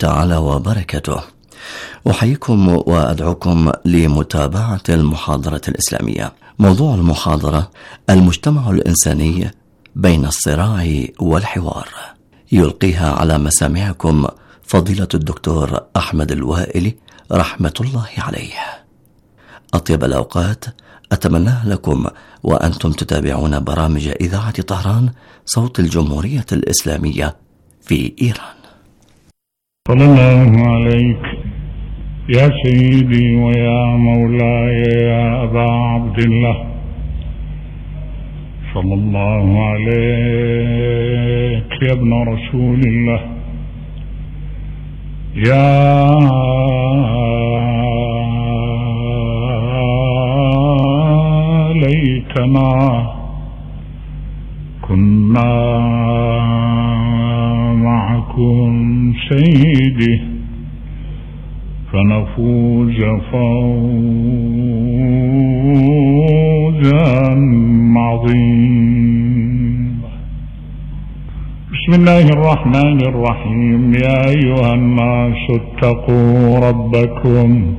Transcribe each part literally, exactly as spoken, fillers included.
تعالى وبركاته. أحييكم وأدعوكم لمتابعة المحاضرة الإسلامية. موضوع المحاضرة: المجتمع الإنساني بين الصراع والحوار. يلقيها على مسامعكم فضيلة الدكتور أحمد الوائلي رحمة الله عليه. أطيب الأوقات أتمناها لكم وأنتم تتابعون برامج إذاعة طهران صوت الجمهورية الإسلامية في إيران. صلى الله عليك يا سيدي ويا مولاي يا أبا عبد الله، صلى الله عليك يا ابن رسول الله، يا ليتنا كنا معكم سيدي فنفوز فوزا عظيما. بسم الله الرحمن الرحيم. يا أيها الناس اتقوا ربكم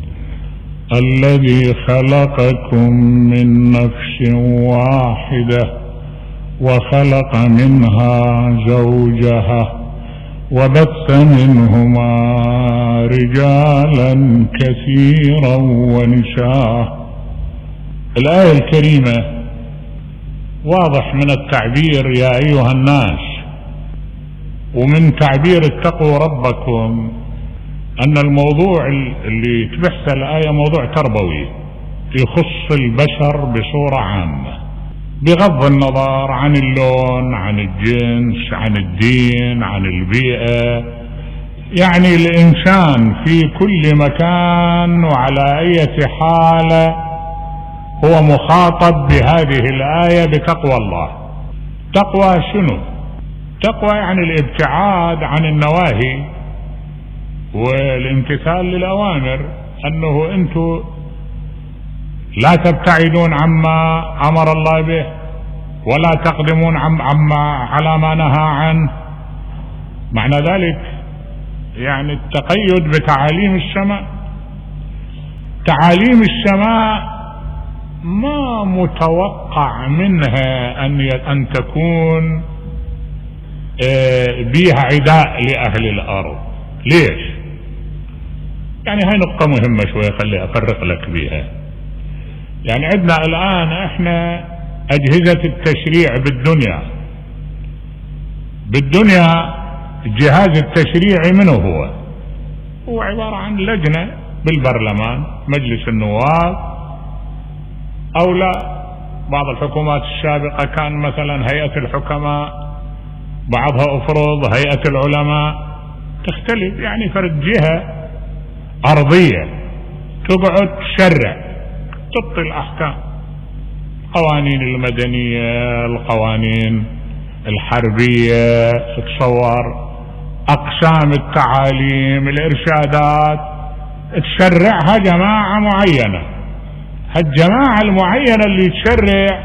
الذي خلقكم من نفس واحدة وخلق منها زوجها وبث منهما رجالا كثيرا ونساء. الآية الكريمة واضح من التعبير يا أيها الناس، ومن تعبير اتقوا ربكم أن الموضوع اللي تبحث الآية موضوع تربوي يخص البشر بصورة عامة، بغض النظر عن اللون، عن الجنس، عن الدين، عن البيئة. يعني الإنسان في كل مكان وعلى أي حالة هو مخاطب بهذه الآية بتقوى الله. تقوى شنو؟ تقوى يعني الابتعاد عن النواهي والامتثال للأوامر، أنه أنتم لا تبتعدون عما أمر الله به ولا تقدمون عما على ما نهى عنه. معنى ذلك يعني التقيد بتعاليم السماء. تعاليم السماء ما متوقع منها أن أن تكون بها عداء لأهل الأرض. ليش؟ يعني هاي نقطة مهمة شوية، خلي أفرق لك بيها. يعني عندنا الآن احنا أجهزة التشريع بالدنيا بالدنيا الجهاز التشريعي منه هو؟ هو عبارة عن لجنة بالبرلمان، مجلس النواب، أو لا بعض الحكومات السابقة كان مثلا هيئة الحكماء، بعضها أفرض هيئة العلماء، تختلف. يعني فرد جهة أرضية تقعد تشرع، تبطل الأحكام، القوانين المدنية، القوانين الحربية، تصور أقسام التعاليم، الإرشادات، تشرعها جماعة معينة. هالجماعة المعينة اللي تشرع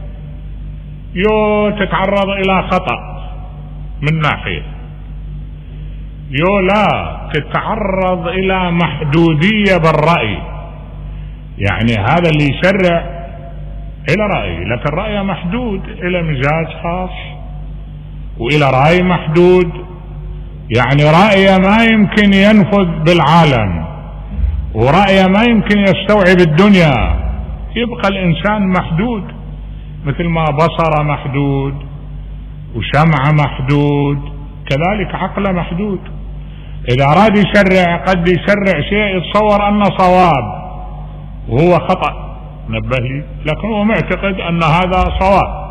يو تتعرض إلى خطأ من ناحية، يو لا تتعرض إلى محدودية بالرأي. يعني هذا اللي يشرع إلى رأي، لكن رأيه محدود، إلى مزاج خاص وإلى رأي محدود. يعني رأيه ما يمكن ينفذ بالعالم، ورأيه ما يمكن يستوعب الدنيا. يبقى الإنسان محدود، مثل ما بصره محدود وسمعه محدود، كذلك عقله محدود. إذا أراد يشرع قد يشرع شيء يتصور أنه صواب وهو خطأ، نبه لي، لكن هو معتقد أن هذا صواب.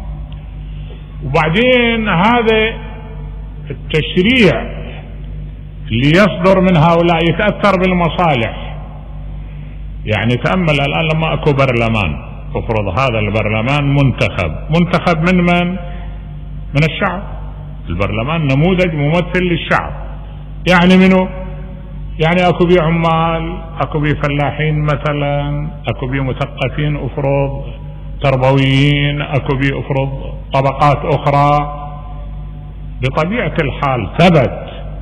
وبعدين هذا التشريع اللي يصدر من هؤلاء يتأثر بالمصالح. يعني تأمل الآن لما أكو برلمان، افرض هذا البرلمان منتخب منتخب من من؟ من الشعب. البرلمان نموذج ممثل للشعب. يعني منه؟ يعني اكو بيه عمال، اكو بيه فلاحين مثلا، اكو بيه مثقفين افرض، تربويين، اكو بيه افرض طبقات اخرى. بطبيعة الحال ثبت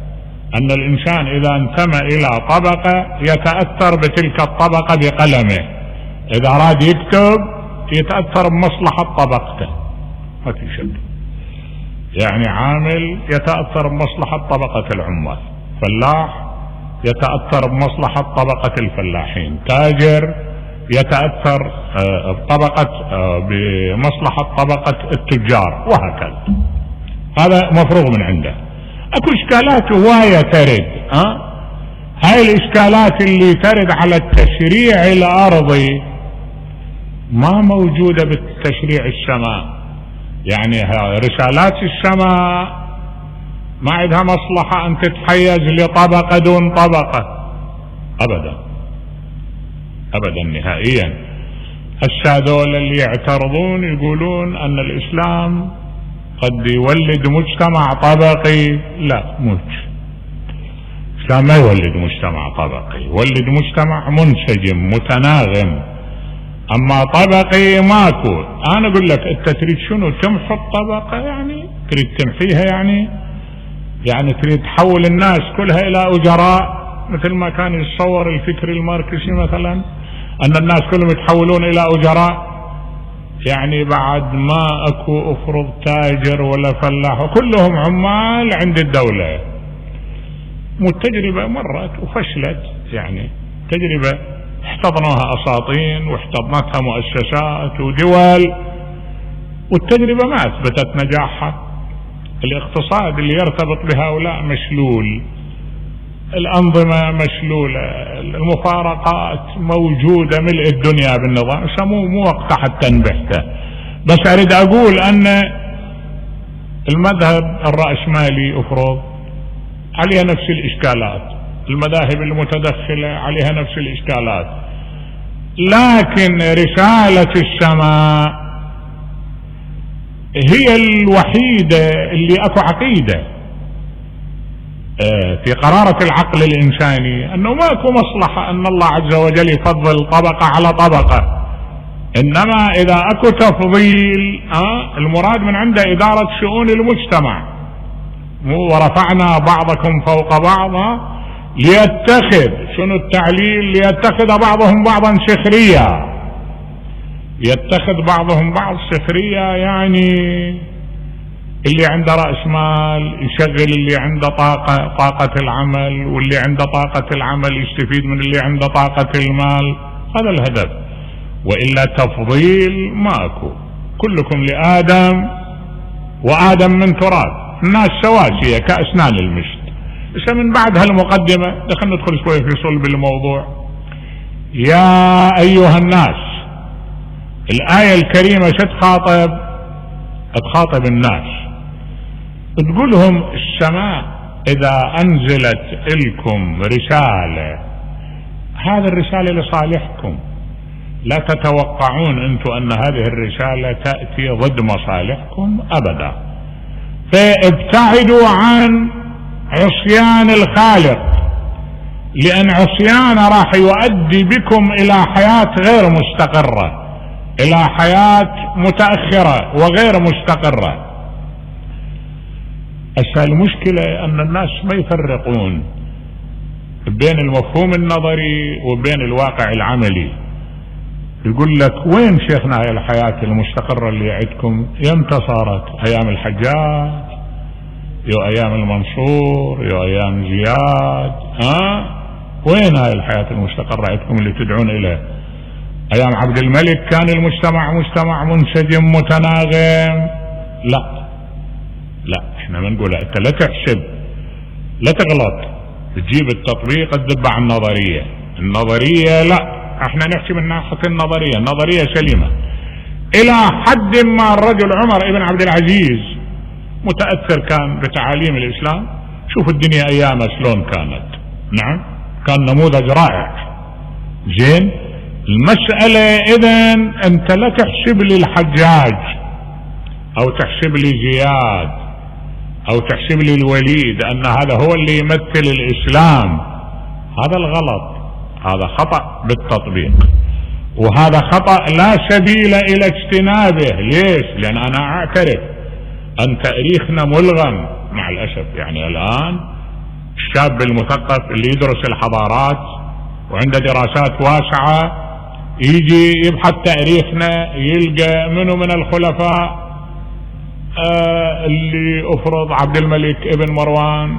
أن الإنسان إذا انتمى إلى طبقة يتأثر بتلك الطبقة بقلمه، إذا أراد يكتب يتأثر بمصلحة طبقته، ما في شك. يعني عامل يتأثر بمصلحة طبقة العمال، فلاح يتأثر بمصلحة طبقة الفلاحين، تاجر يتأثر بطبقة بمصلحة طبقة التجار، وهكذا. هذا مفروغ من عنده. اكو اشكالات هواية ترد، ها هاي الاشكالات اللي ترد على التشريع الارضي ما موجودة بالتشريع السماء. يعني رسالات السماء ما عندها مصلحة ان تتحيز لطبقة دون طبقة ابدا ابدا نهائيا. السادول اللي يعترضون يقولون ان الاسلام قد يولد مجتمع طبقي، لا مش الاسلام ما يولد مجتمع طبقي، يولد مجتمع منسجم متناغم. اما طبقي ماكو. انا اقول لك انت تريد شنو؟ تمحو الطبقة، يعني تريد تمحيها، يعني يعني تريد تحول الناس كلها الى اجراء، مثل ما كان يتصور الفكر الماركسي مثلا ان الناس كلهم يتحولون الى اجراء، يعني بعد ما اكو افرض تاجر ولا فلاح وكلهم عمال عند الدولة. والتجربة مرت وفشلت، يعني تجربة احتضنوها اساطين واحتضنتها مؤسسات ودول، والتجربة ما اثبتت نجاحها. الاقتصاد اللي يرتبط بهؤلاء مشلول، الأنظمة مشلولة، المفارقات موجودة ملء الدنيا بالنظام. سموه مو وقت حتى نبحثه، بس أريد أقول أن المذهب الرأسمالي أفرض عليها نفس الإشكالات، المذاهب المتدخلة عليها نفس الإشكالات، لكن رسالة السماء هي الوحيدة اللي أكو عقيدة في قرارة العقل الإنساني أنه ماكو مصلحة أن الله عز وجل يفضل طبقة على طبقة، إنما إذا أكو تفضيل آه المراد من عنده إدارة شؤون المجتمع، مو ورفعنا بعضكم فوق بعض ليتخذ شنو التعليل؟ ليتخذ بعضهم بعضا سخريا، يتخذ بعضهم بعض سخريا، يعني اللي عنده رأس مال يشغل اللي عنده طاقة طاقة العمل، واللي عنده طاقة العمل يستفيد من اللي عنده طاقة المال. هذا الهدف، وإلا تفضيل ماكو. كلكم لآدم وآدم من تراب، الناس سواسية كأسنان المشت. بس من بعد هالمقدمة دخلنا ندخل شوي في صلب الموضوع. يا أيها الناس، الآية الكريمة شتخاطب؟ تخاطب الناس، تقولهم السماء إذا أنزلت لكم رسالة، هذه الرسالة لصالحكم، لا تتوقعون أنتم أن هذه الرسالة تأتي ضد مصالحكم أبدا. فابتعدوا عن عصيان الخالق، لأن عصيانه راح يؤدي بكم إلى حياة غير مستقرة، إلى حياة متأخرة وغير مستقرة. أسهل المشكلة أن الناس ما يفرقون بين المفهوم النظري وبين الواقع العملي. يقول لك وين شيخنا هاي الحياة المستقرة اللي عندكم؟ يمتى صارت؟ أيام الحجاج، يو أيام المنصور، يو أيام زياد، ها وين هاي الحياة المستقرة عندكم اللي تدعون إليه؟ أيام عبد الملك كان المجتمع مجتمع منسجم متناغم. لا لا، احنا ما نقول انت لا تحسب، لا تغلط، تجيب التطبيق تدب على النظرية. النظرية لا، احنا نحكي من ناحية النظرية، النظرية سليمة الى حد ما. الرجل عمر ابن عبد العزيز متأثر كان بتعاليم الاسلام. شوف الدنيا ايامه شلون كانت، نعم كان نموذج رائع. زين، المسألة اذن انت لا تحسب لي الحجاج او تحسب لي زياد او تحسب لي الوليد ان هذا هو اللي يمثل الاسلام. هذا الغلط، هذا خطأ بالتطبيق، وهذا خطأ لا سبيل الى اجتنابه. ليش؟ لان انا اعترف ان تاريخنا ملغم مع الاسف. يعني الان الشاب المثقف اللي يدرس الحضارات وعنده دراسات واسعة يجي يبحث تاريخنا يلقى منه من الخلفاء آه اللي افرض عبد الملك ابن مروان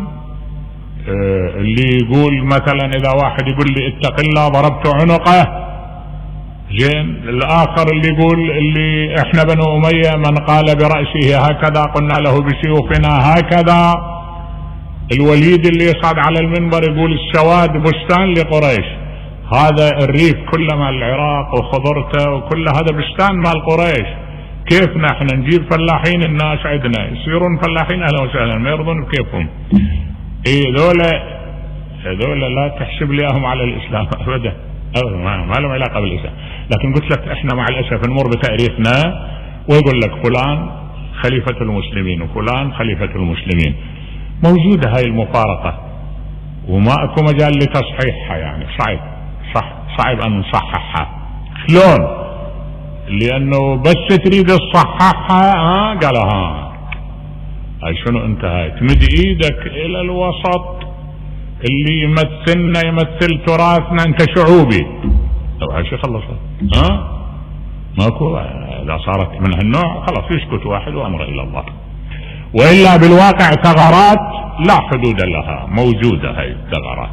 آه اللي يقول مثلا اذا واحد يقول لي اتق الله ضربت عنقه، زين الاخر اللي يقول اللي احنا بنو امية من قال برأسه هكذا قلنا له بسيوفنا هكذا، الوليد اللي يصعد على المنبر يقول السواد بستان لقريش، هذا الريف كله مال العراق وخضرته وكل هذا بستان مال قريش، كيفنا احنا نجيب فلاحين الناس عندنا يصيرون فلاحين اهلا وسهلا ما يرضون بكيفهم. ايه ذولا ذولا لا تحسب لي اهم على الاسلام ابدا ابدا ما لهم علاقه بالاسلام، لكن قلت لك احنا مع الاسف نمر بتاريخنا ويقول لك فلان خليفه المسلمين وفلان خليفه المسلمين. موجوده هاي المفارقه وما اكو مجال لتصحيحها، يعني صعب صح صعب ان نصححها. شلون؟ لانه بس تريد تصححها ها قال ها هاي شنو انت هاي تمد ايدك الى الوسط اللي يمثلنا يمثل تراثنا، انت شعوبي طب هاي شو خلصت ها ماكو. اذا صارت من هالنوع خلاص يسكت واحد وامر الى الله، والا بالواقع ثغرات لا حدود لها موجوده هاي الثغرات.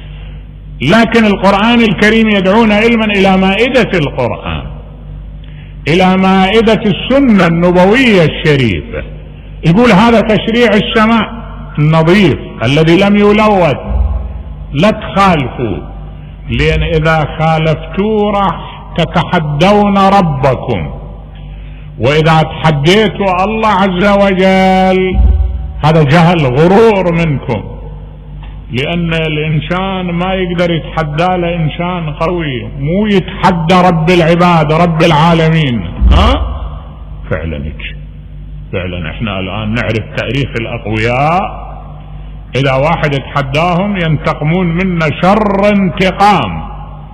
لكن القرآن الكريم يدعونا علما الى مائدة القرآن، الى مائدة السنة النبوية الشريفة، يقول هذا تشريع السماء النظيف الذي لم يلوث، لا تخالفوا لان اذا خالفتوا راح تتحدون ربكم، واذا تحديتوا الله عز وجل هذا جهل غرور منكم، لان الانسان ما يقدر يتحدى له انسان قوي، مو يتحدى رب العباد رب العالمين. ها فعلا فعلا احنا الان نعرف تاريخ الاقوياء، اذا واحد اتحداهم ينتقمون منا شر انتقام.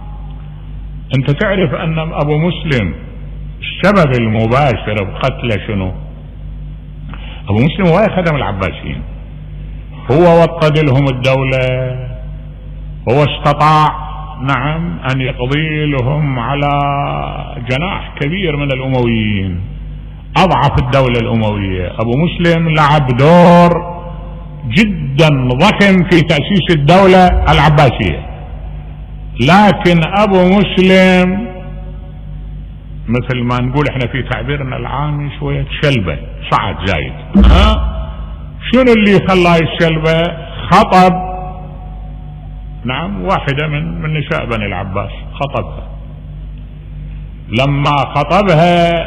انت تعرف ان ابو مسلم السبب المباشر بقتله شنو؟ ابو مسلم هو خدم العباسيين، هو وطد لهم الدولة، هو استطاع نعم ان يقضي لهم على جناح كبير من الامويين، اضعف الدولة الاموية. ابو مسلم لعب دور جدا ضخم في تأسيس الدولة العباسية، لكن ابو مسلم مثل ما نقول احنا في تعبيرنا العامي شوية شلبة، صعد زايد. ها شنو اللي خلاه الشلبة؟ خطب نعم واحدة من من نساء بني العباس، خطبها، لما خطبها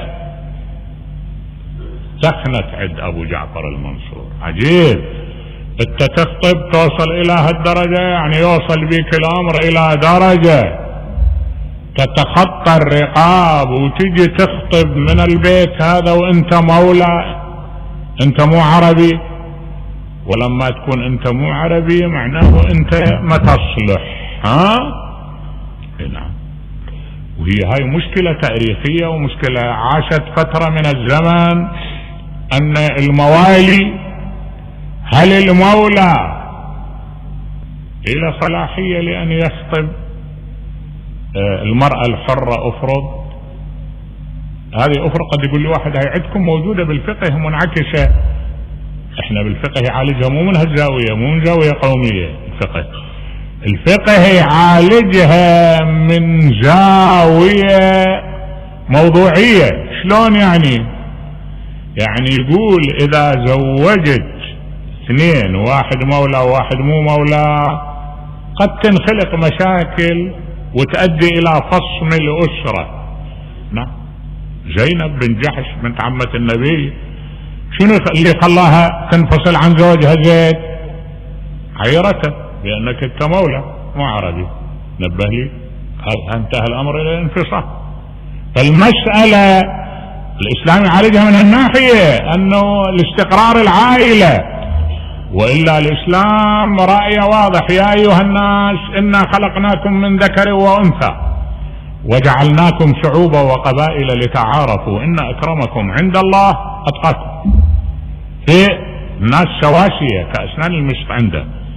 سخنت عند ابو جعفر المنصور. عجيب انت تخطب توصل الى هالدرجة، يعني يوصل بك الامر الى درجة تتخطى الرقاب وتجي تخطب من البيت هذا وانت مولى، انت مو عربي، ولما تكون انت مو عربي معناه انت ما تصلح. ها نعم. وهي هاي مشكلة تاريخية ومشكلة عاشت فترة من الزمن، ان الموالي هل المولى الى صلاحية لان يخطب المرأة الحرة؟ افرض هذه افرض قد يقول لي واحد هاي عندكم موجودة بالفقه منعكسة، احنا بالفقه يعالجها مو من هالزاوية، مو من زاوية قومية. الفقه الفقه يعالجها من زاوية موضوعية. شلون يعني؟ يعني يقول اذا زوجت اثنين واحد مولى وواحد مو مولى قد تنخلق مشاكل وتؤدي الى فصم الاسرة. نعم زينب بن جحش بنت عمة النبي شنو اللي خلاها تنفصل عن زوجها زيد؟ عيرته بانك انت مولى مو عربي، نبه لي، انتهى الامر الى الانفصال. فالمسألة الاسلام يعالجها من الناحية انه الاستقرار العائلة، والا الاسلام رأي واضح، يا ايها الناس انا خلقناكم من ذكر وانثى وجعلناكم شعوبا وقبائل لتعارفوا ان اكرمكم عند الله اتقاكم. في الناس سواسية كأسنان المشط عنده،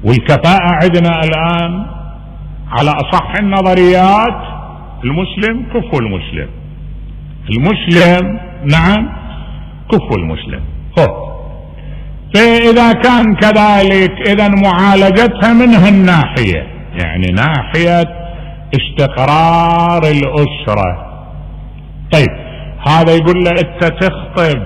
والكفاءة عندنا الآن على أصح النظريات المسلم كفو المسلم، المسلم نعم كفو المسلم. هو فإذا كان كذلك إذا معالجتها من هالناحية، يعني ناحية استقرار الأسرة. طيب هذا يقول له أنت تخطب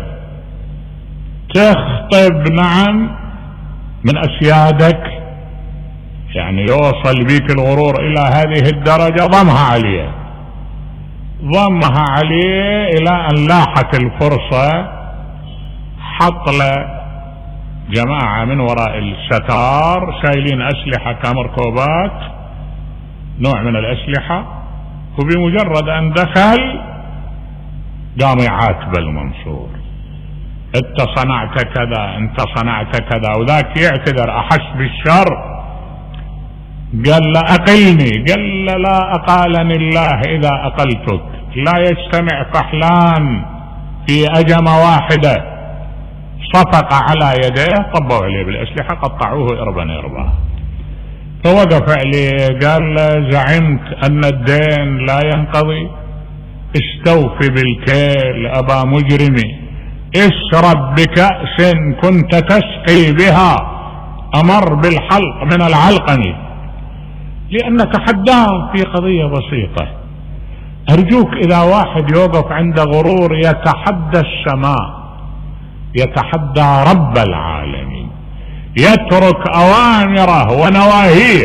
تخطب نعم من أسيادك، يعني يوصل بيك الغرور إلى هذه الدرجة، ضمها عليه ضمها عليه إلى أن لاحت الفرصة، حط له جماعة من وراء الستار شايلين أسلحة كمركوبات، نوع من الأسلحة، وبمجرد أن دخل قام يعاتب المنصور، انت صنعت كذا انت صنعت كذا، وذاك يعتذر أحس بالشر، قال له أقلني، قال له لا أقالني الله إذا أقلتك، لا يجتمع فحلان في أجمة واحدة. صفق على يديه، طبوا عليه بالأسلحة، قطعوه إربا إربا. فوقف عليه قال له زعمت أن الدين لا ينقضي، استوفي بالكيل أبا مجرمي، اشرب بكأس كنت تسقي بها أمر بالحلق من العلقم، لأنك حدام في قضية بسيطة. أرجوك إذا واحد يوقف عند غرور يتحدى السماء، يتحدى رب العالمين، يترك أوامره ونواهيه،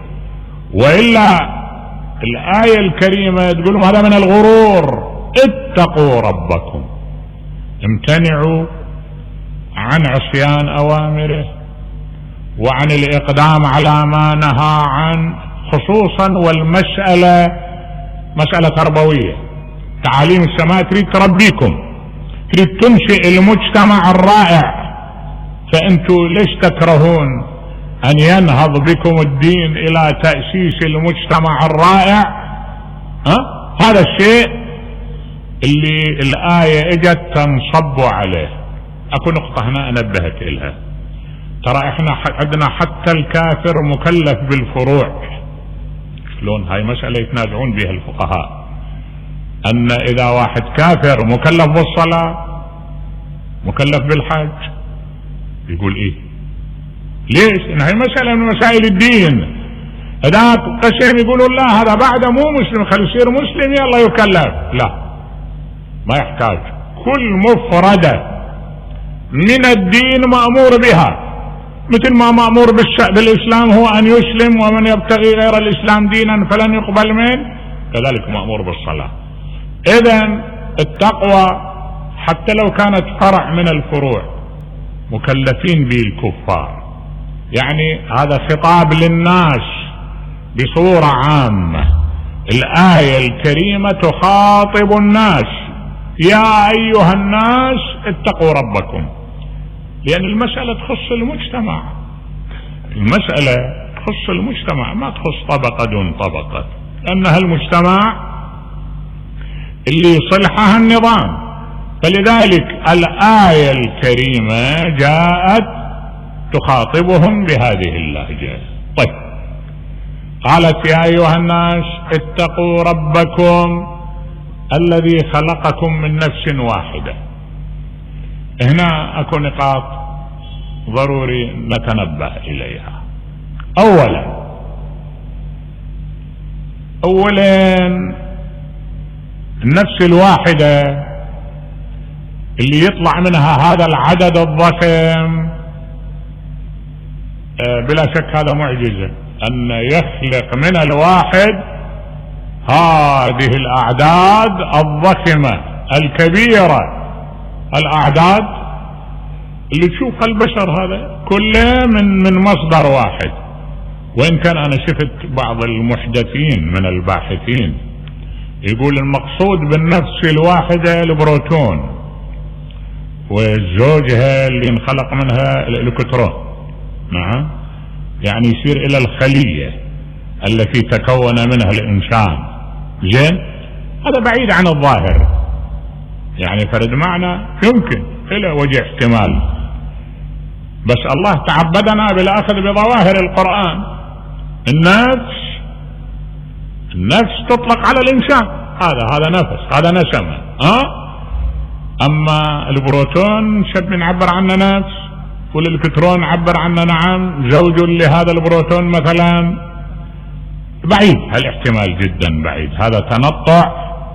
وإلا الآية الكريمة تقول هذا من الغرور. اتقوا ربكم، امتنعوا عن عصيان أوامره وعن الإقدام على ما نهى عنه، خصوصا والمسألة مسألة تربوية. تعاليم السماء تريد تربيكم، تريد تنشئ المجتمع الرائع، فأنتوا ليش تكرهون أن ينهض بكم الدين إلى تأسيس المجتمع الرائع؟ ها؟ هذا الشيء اللي الآية اجت تنصب عليه. اكو نقطة هنا انبهك إلها، ترى احنا عندنا حتى الكافر مكلف بالفروع. شلون؟ هاي مسألة يتنازعون بها الفقهاء، ان اذا واحد كافر مكلف بالصلاة مكلف بالحج، يقول ايه؟ ليش؟ ان هاي مسألة من مسائل الدين. اذا قسم يقولوا لا هذا بعد مو مسلم، خلي يصير مسلم يلا يكلف. لا، ما يحتاج، كل مفردة من الدين مأمور بها، مثل ما مأمور بالإسلام هو أن يسلم، ومن يبتغي غير الإسلام دينا فلن يقبل منه، كذلك مأمور بالصلاة. إذن التقوى حتى لو كانت فرع من الفروع مكلفين به الكفار، يعني هذا خطاب للناس بصورة عامة. الآية الكريمة تخاطب الناس، يا أيها الناس اتقوا ربكم، لأن المسألة تخص المجتمع، المسألة تخص المجتمع ما تخص طبقة دون طبقة، لأنها المجتمع اللي يصلحها النظام. فلذلك الآية الكريمة جاءت تخاطبهم بهذه اللهجة. طيب، قالت يا أيها الناس اتقوا ربكم الذي خلقكم من نفس واحدة. هنا أكو نقاط ضروري نتنبه إليها. أولا أولا النفس الواحدة اللي يطلع منها هذا العدد الضخم، بلا شك هذا معجزة، أن يخلق من الواحد هذه الأعداد الضخمة الكبيرة، الأعداد اللي تشوفها البشر هذا كله من من مصدر واحد. وإن كان أنا شفت بعض المحدثين من الباحثين يقول المقصود بالنفس الواحدة البروتون، وزوجها اللي انخلق منها الإلكترون، نعم، يعني يصير إلى الخلية التي تكون منها الإنسان. زين، هذا بعيد عن الظاهر، يعني فرد معنى يمكن إلى وجه احتمال. بس الله تعبدنا بالأخذ بظواهر القرآن. النفس النفس تطلق على الإنسان، هذا هذا نفس، هذا نسمة. ها أما البروتون شب نعبر عنه نفس، والإلكترون نعبر عنه نعم زوج لهذا البروتون مثلا. بعيد هالاحتمال جدا بعيد، هذا تنطع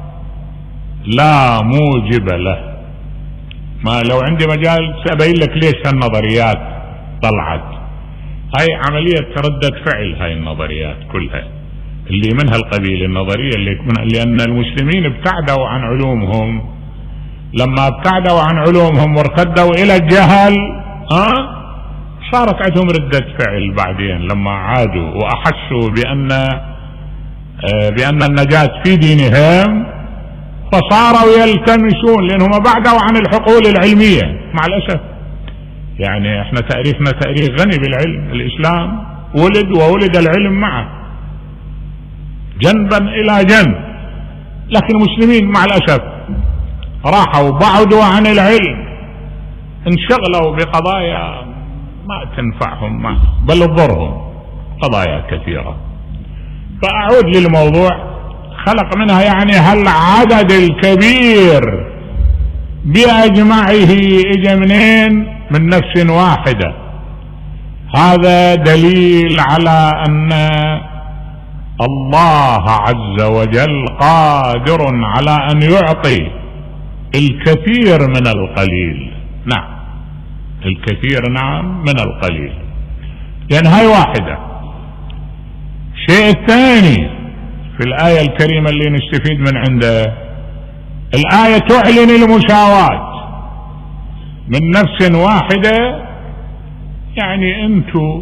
لا موجب له. ما لو عندي مجال سأبين لك ليش هالنظريات طلعت. هاي عملية ردة فعل، هاي النظريات كلها اللي منها القبيل النظرية اللي من لأن المسلمين ابتعدوا عن علومهم. لما ابتعدوا عن علومهم وارتدوا إلى الجهل ها صارت عندهم ردة فعل بعدين لما عادوا وأحسوا بأن بأن النجاة في دينهم، فصاروا يلتمسون، لأنهم بعدوا عن الحقول العلمية مع الأسف. يعني احنا تاريخنا تاريخ غني بالعلم، الإسلام ولد وولد العلم معه جنبا إلى جنب، لكن المسلمين مع الأسف راحوا بعدوا عن العلم، انشغلوا بقضايا ما تنفعهم ما بل تضرهم، قضايا كثيرة. فأعود للموضوع، خلق منها يعني هالعدد الكبير بأجمعه إجا منين؟ من نفس واحدة. هذا دليل على أن الله عز وجل قادر على أن يعطي الكثير من القليل. نعم الكثير نعم من القليل، لأن هاي واحدة. الشيء الثاني في الآية الكريمة اللي نستفيد من عنده، الآية تعلن المساواة من نفس واحدة، يعني أنتم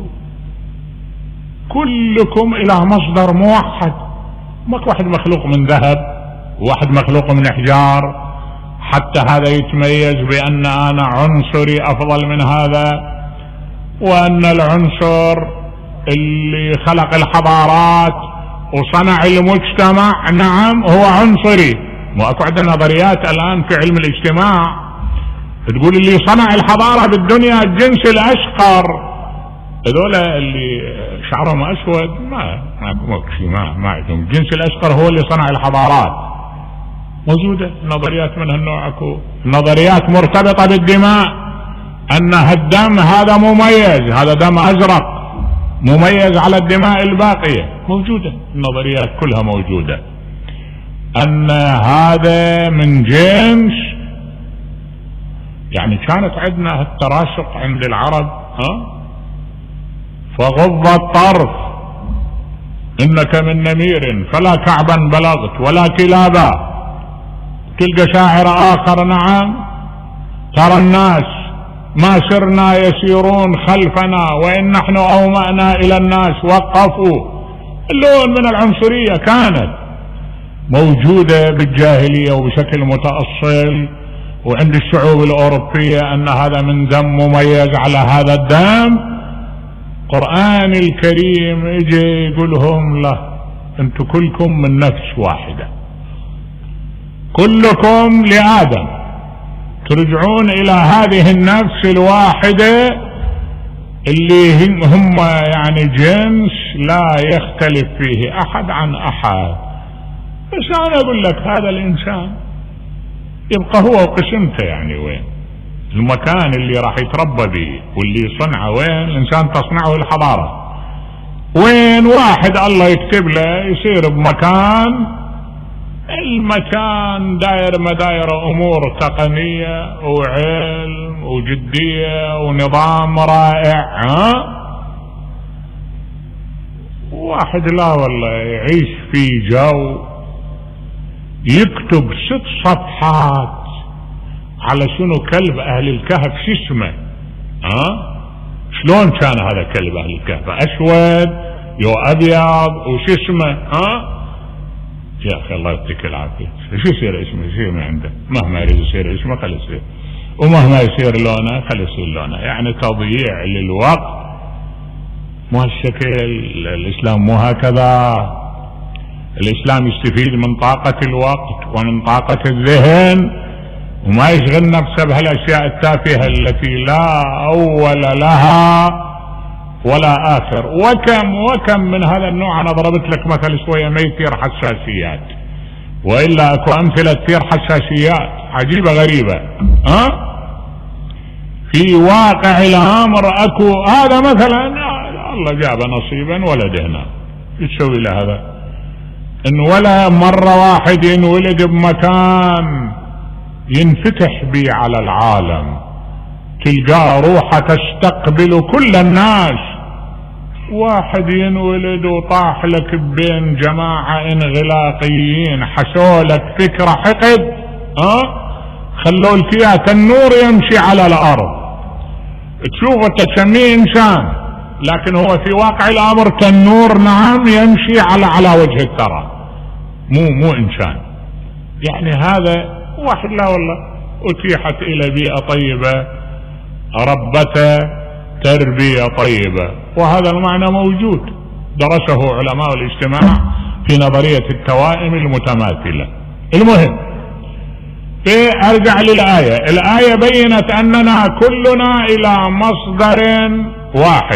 كلكم إلى مصدر موحد، ماك واحد مخلوق من ذهب وواحد مخلوق من حجار حتى هذا يتميز بأن أنا عنصري أفضل من هذا، وأن العنصر اللي خلق الحضارات وصنع المجتمع نعم هو عنصري. واكو عندنا نظريات الآن في علم الاجتماع تقول اللي صنع الحضارة بالدنيا الجنس الأشقر، هذول اللي شعرهم أسود ما ما ما ما عندهم. الجنس الأشقر هو اللي صنع الحضارات. موجودة نظريات من هالنوع، اكو نظريات مرتبطة بالدماء، أن هالدم هذا مميز، هذا دم أزرق مميز على الدماء الباقية، موجودة النظريات كلها موجودة. أن هذا من جنس، يعني كانت عندنا التراشق عند العرب ها فغض الطرف إنك من نمير فلا كعبا بلغت ولا كلابا. تلقى شاعر آخر نعم ترى الناس ما سرنا يسيرون خلفنا وإن نحن أومأنا إلى الناس وقفوا. اللون من العنصرية كانت موجودة بالجاهلية وبشكل متأصل، وعند الشعوب الأوروبية أن هذا من دم مميز على هذا الدم. القرآن الكريم يجي يقولهم له أنتم كلكم من نفس واحدة، كلكم لآدم، ترجعون إلى هذه النفس الواحدة اللي هم يعني جنس لا يختلف فيه أحد عن أحد. بس أنا أقول لك هذا الإنسان يبقى هو وقسمته، يعني وين المكان اللي راح يتربى به واللي صنعه، وين الإنسان تصنعه الحضارة، وين واحد الله يكتب له يصير بمكان، المكان داير مداير أمور تقنية وعلم وجدية ونظام رائع. ها واحد لا والله يعيش في جو يكتب ست صفحات على شنو كلب أهل الكهف شو اسمه. ها شلون كان هذا كلب أهل الكهف؟ أسود يو أبيض وش اسمه؟ ها يا أخي الله يعطيك العافية، شو يصير اسمه؟ يصير من عنده، مهما يريد يصير اسمه خلي يصير، ومهما يصير لونه خلي يصير لونه. يعني تضييع للوقت. مو هالشكل الإسلام، مو هكذا. الإسلام يستفيد من طاقة الوقت ومن طاقة الذهن وما يشغل نفسه بهالأشياء التافهة التي لا أول لها ولا آخر. وكم وكم من هذا النوع. أنا ضربت لك مثل شوية ما يثير حساسيات، وإلا أكو أمثلة تثير حساسيات عجيبة غريبة. ها في واقع الأمر أكو هذا مثلا الله جاب نصيبا ولد هنا، ايش تسوي له هذا؟ إن ولا مرة واحد ينولد بمكان ينفتح بي على العالم، تلقاه روحه تستقبل كل الناس. واحد ينولد وطاح لك بين جماعة انغلاقيين حشولك فكرة حقد، ها خلوا لك اياه كالنور يمشي على الارض، تشوفه تسميه انسان، لكن هو في واقع الامر كالنور، نعم يمشي على على وجه الثرى، مو مو انسان. يعني هذا واحد لا والله اتيحت الى بيئة طيبة ربته تربية طيبة، وهذا المعنى موجود درسه علماء الاجتماع في نظرية التوائم المتماثلة. المهم ارجع للآية. الآية بينت أننا كلنا إلى مصدر واحد،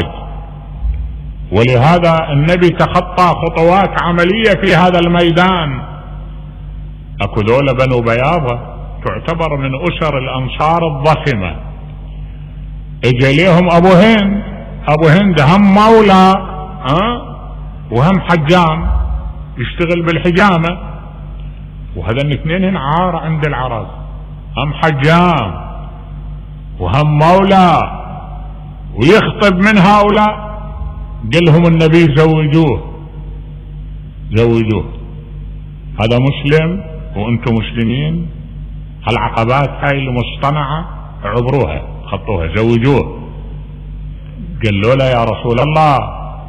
ولهذا النبي تخطى خطوات عملية في هذا الميدان. أكو ذولا بنو بياضة تعتبر من أسر الأنصار الضخمة، اجى ليهم أبو هند. أبو هند هم مولى أه؟ وهم حجام يشتغل بالحجامة، وهذا الاثنين هن عار عند العرب، هم حجام وهم مولى ويخطب من هؤلاء. قال لهم النبي زوجوه زوجوه، هذا مسلم وانتم مسلمين، هالعقبات هاي المصطنعة عبروها خطوها زوجوه. قالوا له يا رسول الله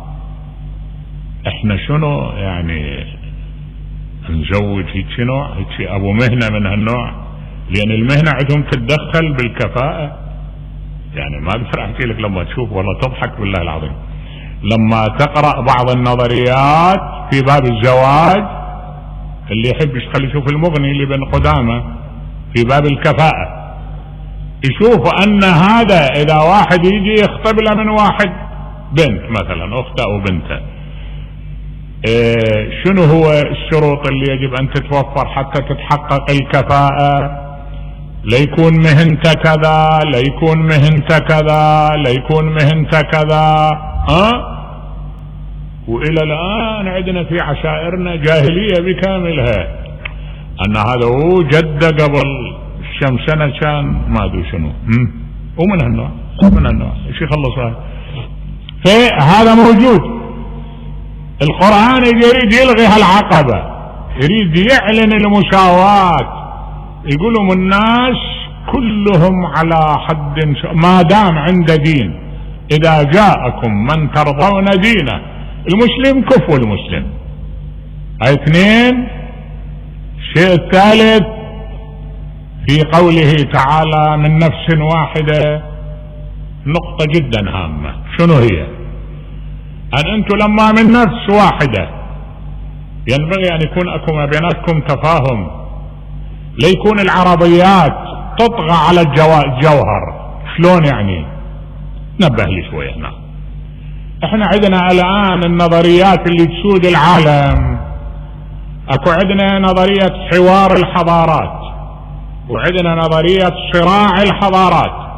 احنا شنو يعني نزوج هيك نوع هيك ابو مهنة من هالنوع، لان المهنة عندهم تتدخل بالكفاءة. يعني ما اقدر احكي لك، لما تشوف والله تضحك بالله العظيم. لما تقرأ بعض النظريات في باب الزواج، اللي يحب يشتغل يشوف المغني اللي بن قدامة في باب الكفاءة، يشوف ان هذا اذا واحد يجي يخطب له من واحد بنت مثلا اخته او بنته، إيه شنو هو الشروط اللي يجب ان تتوفر حتى تتحقق الكفاءة؟ ليكون مهنته كذا، ليكون مهنته كذا، ليكون مهنته كذا. ها والى الان عندنا في عشائرنا جاهلية بكاملها، ان هذا هو جده قبل كم سنة كان ما ادري شنو، ومن هالنوع من هالنوع ايش يخلصها. فهذا موجود. القرآن يريد يلغي هالعقبة، يريد يعلن المساواة، يقولهم الناس كلهم على حد ما دام عند دين. إذا جاءكم من ترضون دينه، المسلم كفو المسلم. هاي اثنين. الشيء الثالث في قوله تعالى من نفس واحدة، نقطة جدا هامة. شنو هي؟ أن أنتم لما من نفس واحدة ينبغي أن يكون أكو ما بيناتكم تفاهم، ليكون العربيات تطغى على الجوهر. شلون يعني؟ نبه لي شوية هنا. احنا عندنا الآن النظريات اللي تسود العالم، اكو عندنا نظرية حوار الحضارات، وعندنا نظرية صراع الحضارات.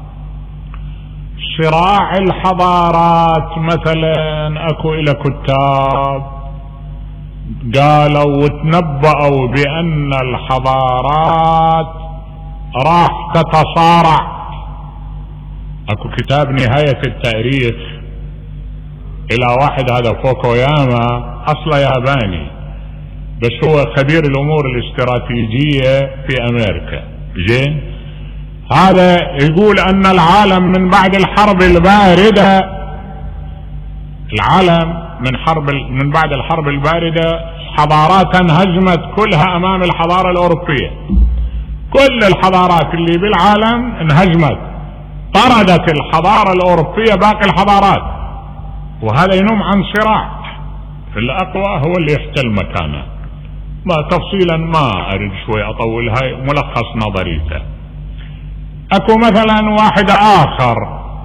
صراع الحضارات مثلا اكو الى كتاب قالوا وتنبأوا بأن الحضارات راح تتصارع. اكو كتاب نهاية التاريخ الى واحد هذا فوكوياما، اصله ياباني بس هو خبير الامور الاستراتيجية في امريكا. زين، هذا يقول ان العالم من بعد الحرب الباردة، العالم من حرب من بعد الحرب الباردة حضارات انهزمت كلها امام الحضارة الاوروبية. كل الحضارات اللي بالعالم انهزمت، طردت الحضارة الاوروبية باقي الحضارات، وهذا ينم عن صراع، في الاقوى هو اللي يحتل مكانه. ما تفصيلا ما اريد شوي اطول، هاي ملخص نظريته. اكو مثلا واحد اخر،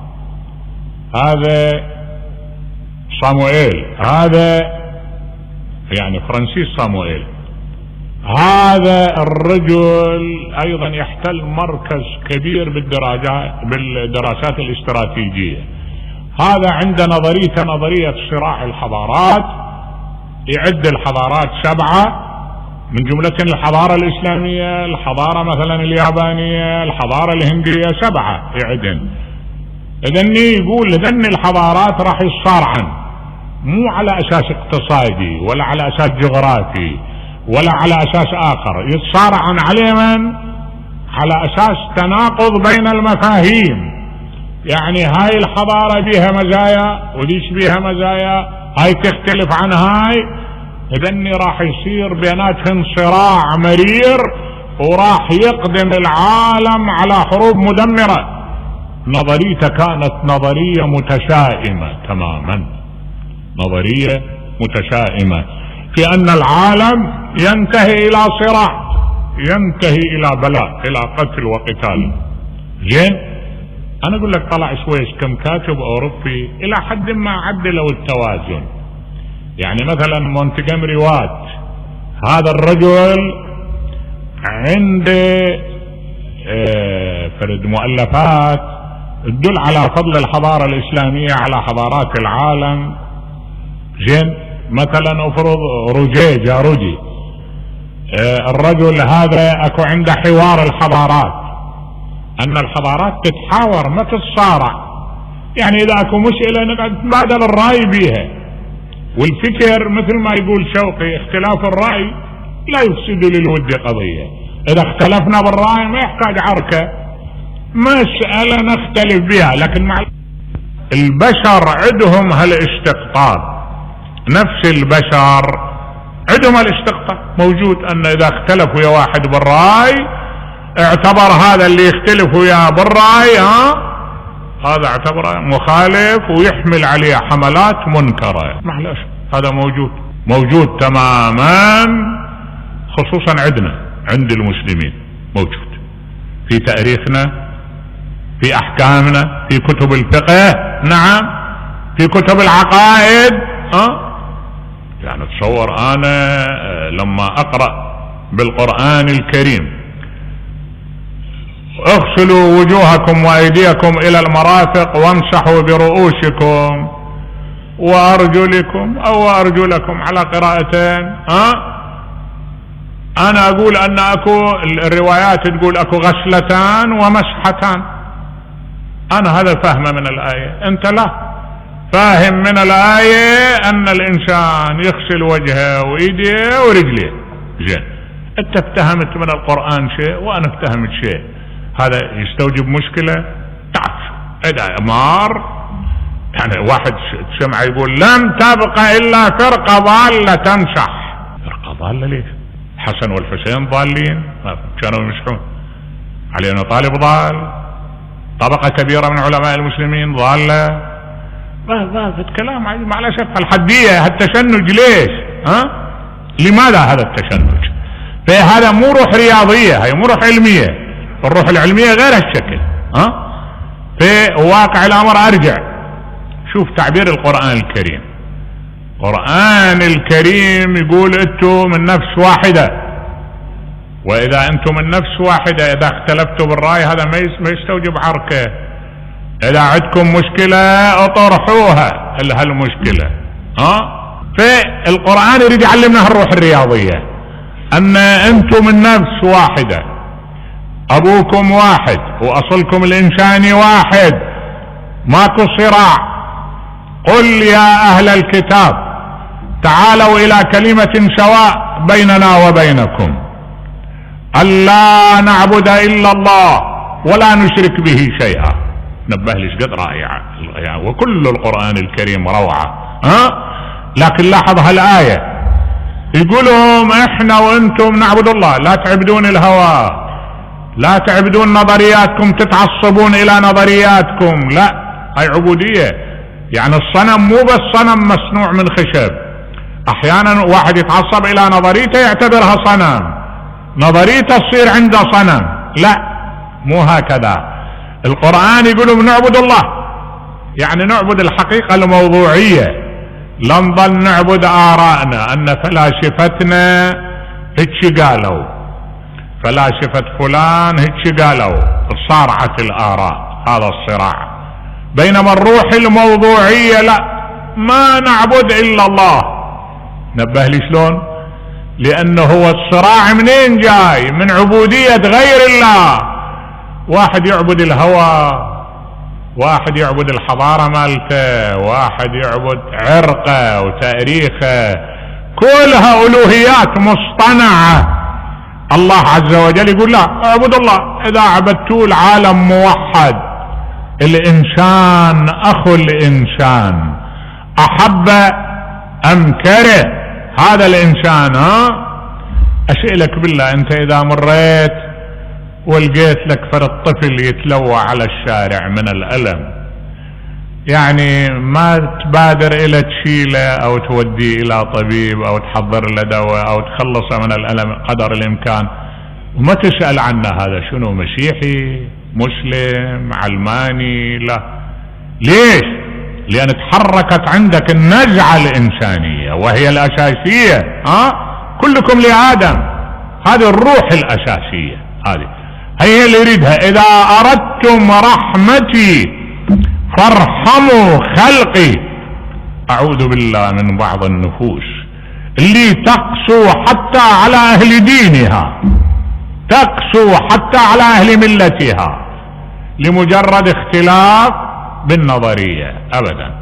هذا صاموئيل، هذا يعني فرانسيس صاموئيل، هذا الرجل ايضا يحتل مركز كبير بالدراسات بالدراسات الاستراتيجية. هذا عنده نظريته نظرية صراع الحضارات، يعد الحضارات سبعة، من جملتهم الحضارة الإسلامية، الحضارة مثلا اليابانية، الحضارة الهندية، سبعة يعدن. إذن يقول إذن الحضارات راح يصارعن، مو على أساس اقتصادي ولا على أساس جغرافي ولا على أساس آخر، يتصارعن عليه من؟ على أساس تناقض بين المفاهيم. يعني هاي الحضارة بيها مزايا وديش بيها مزايا، هاي تختلف عن هاي، إذن راح يصير بيناتهم صراع مرير، وراح يقدم العالم على حروب مدمرة. نظريته كانت نظرية متشائمة تماما، نظرية متشائمة في أن العالم ينتهي إلى صراع، ينتهي إلى بلاء، إلى قتل وقتال. زين، أنا أقول لك طلع شويش كم كاتب أوروبي إلى حد ما عدلوا التوازن. يعني مثلا مونتجمري وات، هذا الرجل عنده اه فرد مؤلفات تدل على فضل الحضارة الإسلامية على حضارات العالم. زين، مثلا افرض روجيه جاروجي، اه الرجل هذا اكو عنده حوار الحضارات، ان الحضارات تتحاور ما تتصارع. يعني اذا اكو مشكلة نقعد نتبادل الرأي بيها. والفكر مثل ما يقول شوقي، اختلاف الرأي لا يفسد للود قضية. اذا اختلفنا بالرأي ما يحتاج عركة، مسألة نختلف بها. لكن مع البشر عندهم هالاستقطاب، نفس البشر عندهم الاستقطاب موجود، ان اذا اختلفوا يا واحد بالرأي اعتبر هذا اللي يختلف وياه بالرأي ها هذا اعتبره مخالف ويحمل عليه حملات منكرة. معلش هذا موجود، موجود تماما، خصوصا عندنا عند المسلمين، موجود في تاريخنا، في احكامنا، في كتب الفقه، نعم، في كتب العقائد. ها يعني تصور انا لما اقرأ بالقرآن الكريم اغسلوا وجوهكم وايديكم الى المرافق وامسحوا برؤوسكم وارجلكم او ارجلكم على قراءتين. ها انا اقول ان اكو الروايات تقول اكو غسلتان ومسحتان، انا هذا فهمه من الايه، انت لا فاهم من الايه ان الانسان يغسل وجهه وايديه ورجليه. زين، انت افتهمت من القرآن شيء وانا افتهمت شيء، هذا يستوجب مشكلة؟ تعرف اذا امار يعني واحد سمع يقول لن تبقى الا فرقة ضالة تمسح. فرقة ضالة ليش؟ حسن والحسين ضالين كانوا يمسحون، علي بن طالب ضال، طبقة كبيرة من علماء المسلمين ضالة. هذا الكلام معلش الحدية، هالتشنج ليش؟ ها لماذا هذا التشنج؟ فهذا مو روح رياضية، هي مو روح علمية. الروح العلمية غير هالشكل. ها في واقع الامر ارجع شوف تعبير القرآن الكريم. القرآن الكريم يقول انتم من نفس واحدة، واذا انتم من نفس واحدة اذا اختلفتوا بالرأي هذا ما يستوجب عركة. اذا عندكم مشكلة اطرحوها هالمشكلة. ها فالقرآن يريد يعلمنا هالروح الرياضية، ان انتم من نفس واحدة، ابوكم واحد واصلكم الانساني واحد، ماكو صراع. قل يا اهل الكتاب تعالوا الى كلمة سواء بيننا وبينكم الا نعبد الا الله ولا نشرك به شيئا. نبه ليش قد رائعة، وكل القرآن الكريم روعة. ها لكن لاحظ هالآية يقولهم احنا وانتم نعبد الله، لا تعبدون الهوى، لا تعبدون نظرياتكم، تتعصبون الى نظرياتكم، لا هاي عبودية. يعني الصنم مو بس صنم مصنوع من خشب، احيانا واحد يتعصب الى نظريته يعتبرها صنم، نظريته تصير عنده صنم. لا، مو هكذا. القرآن يقولوا بنعبد الله، يعني نعبد الحقيقة الموضوعية، لا نظل نعبد آراءنا، أن فلاسفتنا هيك قالوا، فلاسفة فلان هيك قالوا، صارعت الآراء، هذا الصراع. بينما الروح الموضوعية لا، ما نعبد إلا الله. نبه لي شلون؟ لأنه هو الصراع منين جاي؟ من عبودية غير الله. واحد يعبد الهوى، واحد يعبد الحضارة مالته، واحد يعبد عرقه وتاريخه، كلها ألوهيات مصطنعة. الله عز وجل يقول لا، اعبد الله. إذا عبدتوا العالم موحد، الإنسان أخو الإنسان، أحب أم كره هذا الإنسان. ها أسألك بالله، أنت إذا مريت ولقيت لك فرد طفل يتلوى على الشارع من الألم، يعني ما تبادر إلى تشيله أو توديه إلى طبيب أو تحضر له دواء أو تخلصه من الألم قدر الإمكان، وما تسأل عنه هذا شنو، مسيحي، مسلم، علماني؟ لا. ليش؟ لأن تحركت عندك النزعة الإنسانية وهي الأساسية. ها كلكم لآدم، هذه الروح الأساسية، هذه هي اللي يريدها. إذا أردتم رحمتي فارحموا خلقي. أعوذ بالله من بعض النفوس اللي تقسو حتى على أهل دينها، تقسو حتى على أهل ملتها لمجرد اختلاف بالنظرية أبدا.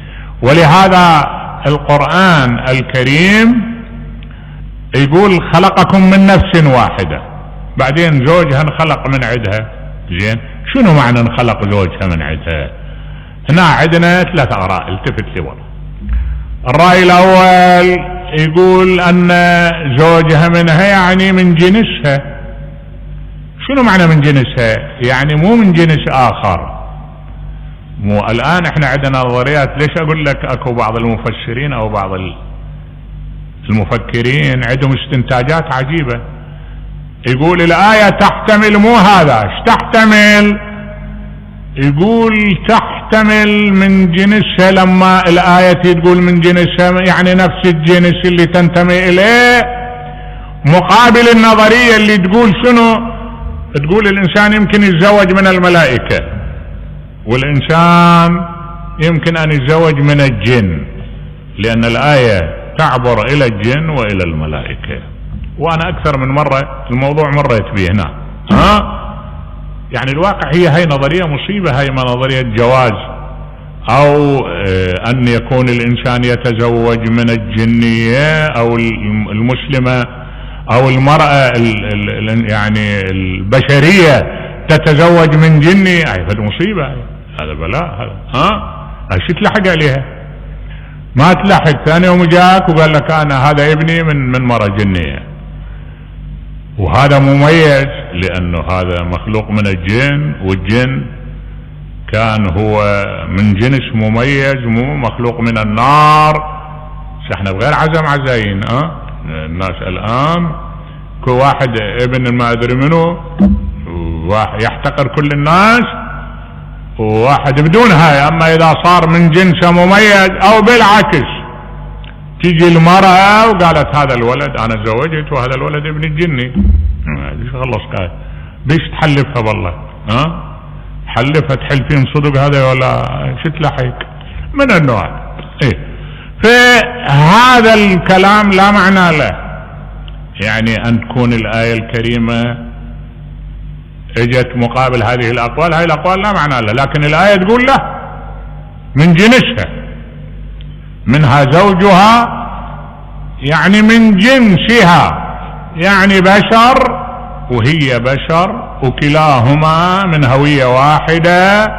ولهذا القرآن الكريم يقول خلقكم من نفس واحدة، بعدين زوجها انخلق من عدها. زين، شنو معنى انخلق زوجها من عدها؟ هنا عندنا ثلاث آراء، التفت لي ورا. الرأي الأول يقول أن زوجها منها يعني من جنسها. شنو معنى من جنسها؟ يعني مو من جنس آخر. مو الآن احنا عندنا نظريات، ليش أقول لك أكو بعض المفسرين أو بعض المفكرين عندهم استنتاجات عجيبة. يقول الآية تحتمل مو هذا، ايش تحتمل؟ يقول تحتمل من جنسها. لما الآية تقول من جنسها يعني نفس الجنس اللي تنتمي إليه، مقابل النظرية اللي تقول شنو؟ تقول الإنسان يمكن يتزوج من الملائكة، والإنسان يمكن أن يتزوج من الجن، لأن الآية تعبر إلى الجن وإلى الملائكة. وأنا أكثر من مرة الموضوع مريت به هنا. ها يعني الواقع هي هاي نظرية مصيبة، هاي ما نظرية جواز أو أن يكون الإنسان يتزوج من الجنية أو المسلمة أو المرأة يعني البشرية تتزوج من جني. هذا مصيبة، هذا بلاء، هذا ها ايش تلحق عليها؟ ما تلحق. ثاني يوم جاك وقال لك أنا هذا ابني من من مرأة جنية، وهذا مميز لأنه هذا مخلوق من الجن، والجن كان هو من جنس مميز، مو مخلوق من النار. احنا بغير عزم عزاين. اه الناس الآن كل واحد ابن ما أدري منه، واحد يحتقر كل الناس، وواحد بدون هاي. أما إذا صار من جنسه مميز أو بالعكس، تيجي المرأة وقالت هذا الولد أنا زوجت وهذا الولد ابن الجني، خلص قال بيش تحلفها بالله؟ ها حلفها تحلفين صدق هذا ولا شو تلحق من النوع. إيه فهذا الكلام لا معنى له، يعني أن تكون الآية الكريمة اجت مقابل هذه الأقوال، هذه الأقوال لا معنى لها، لكن الآية تقول له من جنسها، منها زوجها يعني من جنسها، يعني بشر وهي بشر، وكلاهما من هوية واحدة،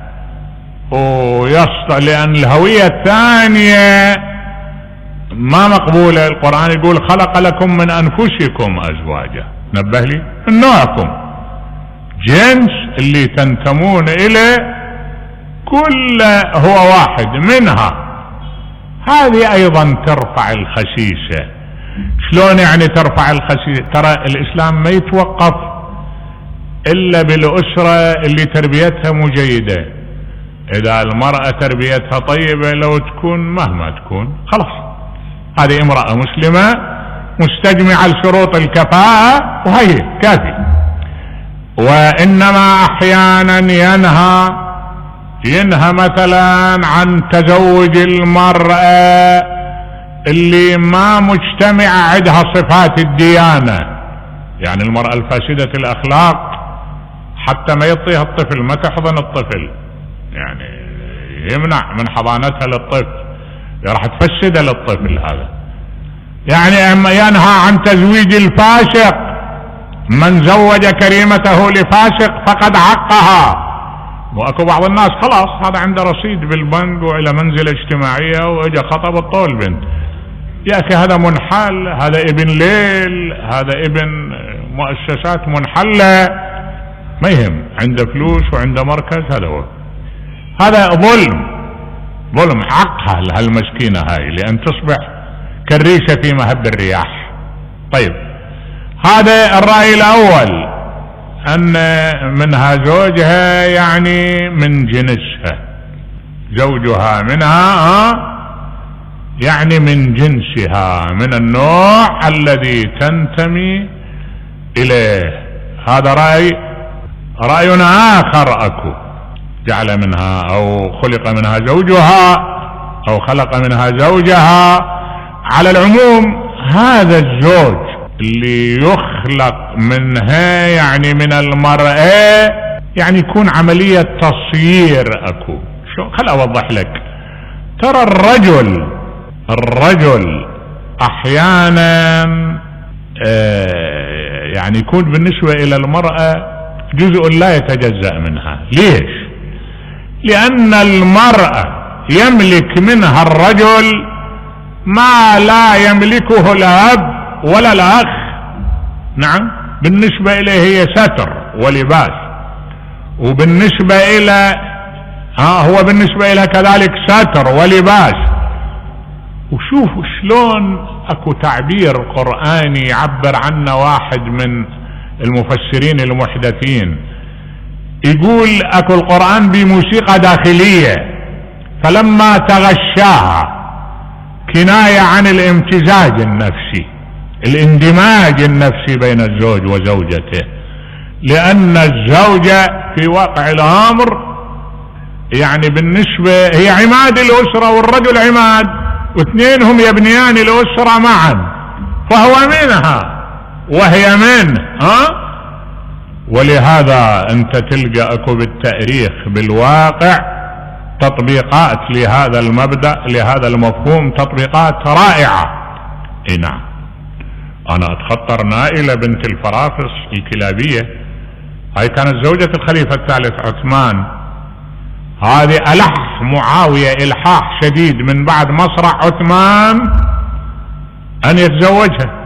ويصل لأن الهوية الثانية ما مقبولة. القرآن يقول خلق لكم من أنفسكم أزواجا، نبه لي من نوعكم، جنس اللي تنتمون إليه كل هو واحد منها. هذه أيضا ترفع الخسيسة. شلون يعني ترفع الخسيسة؟ ترى الإسلام ما يتوقف إلا بالأسرة اللي تربيتها مو جيدة. إذا المرأة تربيتها طيبة لو تكون مهما تكون خلاص هذه امرأة مسلمة مستجمعة لشروط الكفاءة وهي كافي. وإنما أحيانا ينهى ينهى مثلا عن تزوج المرأة اللي ما مجتمع عندها صفات الديانة، يعني المرأة الفاسدة الأخلاق حتى ما يعطيها الطفل، ما تحضن الطفل، يعني يمنع من حضانتها للطفل، راح تفسد للطفل هذا. يعني اما ينهى عن تزويج الفاسق، من زوج كريمته لفاسق فقد عقها. واكو بعض الناس خلاص هذا عنده رصيد بالبنك والى منزلة اجتماعية واجا خطب الطول بنت. يا اخي هذا منحل، هذا ابن ليل، هذا ابن مؤسسات منحلة، ما يهم، عنده فلوس وعنده مركز، هذا هو. هذا ظلم، ظلم عقها لهالمسكينة هاي لأن تصبح كالريشة في مهب الرياح. طيب هذا الرأي الأول، أن منها زوجها يعني من جنسها، زوجها منها يعني من جنسها، من النوع الذي تنتمي إليه. هذا رأي. رأي آخر أكو، جعل منها أو خلق منها زوجها أو خلق منها زوجها. على العموم هذا الزوج اللي يخلق منها يعني من المرأة يعني يكون عملية تصيير أكو. شو خل أوضح لك. ترى الرجل الرجل أحيانا آه يعني يكون بالنسبة إلى المرأة جزء لا يتجزأ منها. ليش؟ لأن المرأة يملك منها الرجل ما لا يملكه الأب ولا الأخ. نعم، بالنسبة إليه هي ستر ولباس، وبالنسبة إلى ها هو بالنسبة إلى كذلك ستر ولباس. وشوفوا شلون اكو تعبير قرآني يعبر عنه واحد من المفسرين المحدثين، يقول اكو القرآن بموسيقى داخلية، فلما تغشاها كناية عن الامتزاج النفسي، الاندماج النفسي بين الزوج وزوجته، لأن الزوجة في واقع الأمر يعني بالنسبة هي عماد الأسرة والرجل عماد، واثنينهم يبنيان الأسرة معا، فهو منها وهي منه. ها؟ ولهذا أنت تلقى أكو بالتاريخ بالواقع تطبيقات لهذا المبدأ، لهذا المفهوم، تطبيقات رائعة. اي نعم، انا اتخطر نائلة بنت الفرافص الكلابية، هاي كانت زوجة الخليفة الثالث عثمان، هذه ألح معاوية إلحاح شديد من بعد مصرع عثمان أن يتزوجها.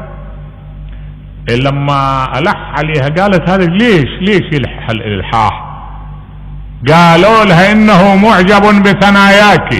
لما ألح عليها قالت هذا ليش ليش يلح الإلحاح؟ قالوا لها إنه معجب بثناياك،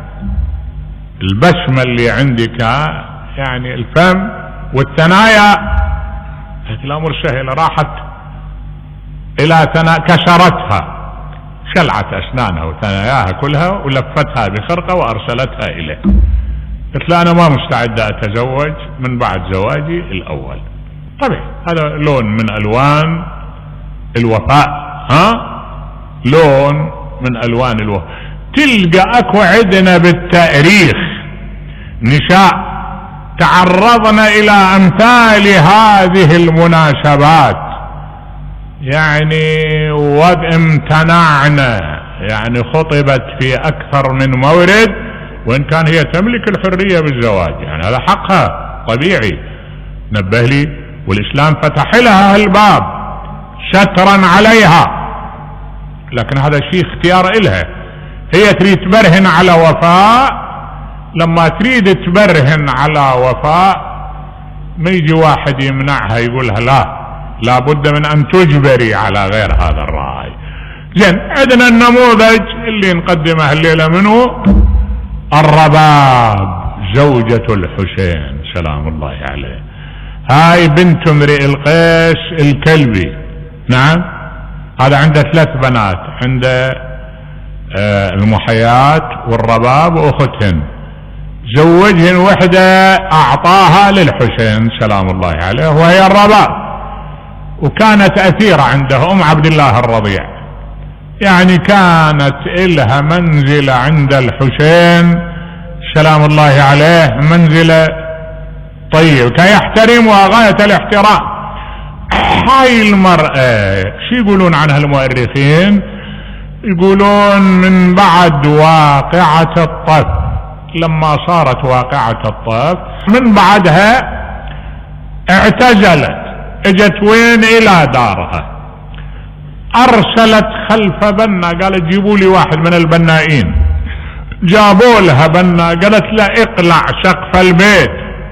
البسمة اللي عندك يعني الفم والثنايا. الأمر سهل، راحت إلى ثنا كسرتها، شلعت أسنانها وثناياها كلها ولفتها بخرقة وأرسلتها إليه. قلت له أنا ما مستعدة أتزوج من بعد زواجي الأول. طبعا هذا لون من ألوان الوفاء، ها؟ لون من ألوان الوفاء. تلقى أكو عندنا بالتاريخ نساء تعرضنا إلى أمثال هذه المناسبات يعني وامتنعنا، يعني خطبت في أكثر من مورد وإن كان هي تملك الحرية بالزواج، يعني هذا حقها طبيعي، نبه لي، والإسلام فتح لها الباب سترا عليها، لكن هذا شيء اختيار إلها. هي تريد تبرهن على وفاء، لما تريد تبرهن على وفاء ما يجي واحد يمنعها يقولها لا لابد من أن تجبري على غير هذا الرأي. زين، عندنا النموذج اللي نقدمه الليلة منه الرباب زوجة الحسين سلام الله عليه، هاي بنت امرئ القيس الكلبي. نعم، هذا عنده ثلاث بنات، عنده المحيات والرباب واختهن، زوجهن وحده اعطاها للحسين سلام الله عليه وهي الرباب، وكانت اثيرة عنده ام عبد الله الرضيع، يعني كانت إلها منزلة عند الحسين سلام الله عليه، منزلة طيب، كان يحترمها غاية الاحترام. هاي المرأة شو يقولون عنها المؤرخين؟ يقولون من بعد واقعة الطف، لما صارت واقعة الطف من بعدها اعتزلت، اجت وين؟ الى دارها، ارسلت خلف بنا، قالت جيبوا لي واحد من البنائين، جابوا لها بنا، قالت لا اقلع سقف البيت.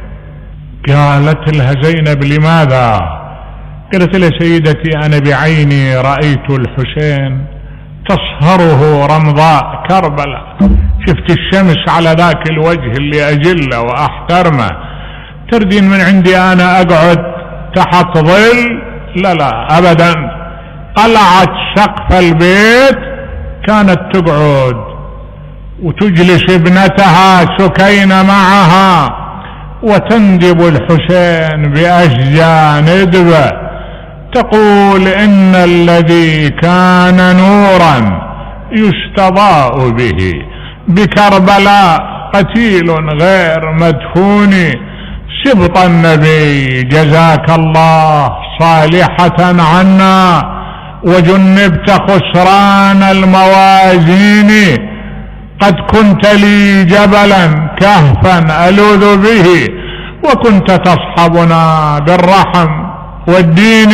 قالت لها زينب لماذا؟ قالت لها سيدتي انا بعيني رأيت الحسين تصهره رمضاء كربلاء، شفت الشمس على ذاك الوجه اللي اجله واحترمه، تردين من عندي انا اقعد تحت ظل؟ لا لا ابدا. قلعت سقف البيت، كانت تقعد وتجلس ابنتها سكينة معها وتندب الحسين بأشجان ندبة، تقول إن الذي كان نورا يستضاء به بكربلاء قتيل غير مدفون، سبط النبي جزاك الله صالحة عنا وجنبت خسران الموازين، قد كنت لي جبلا كهفا ألوذ به، وكنت تصحبنا بالرحم والدين،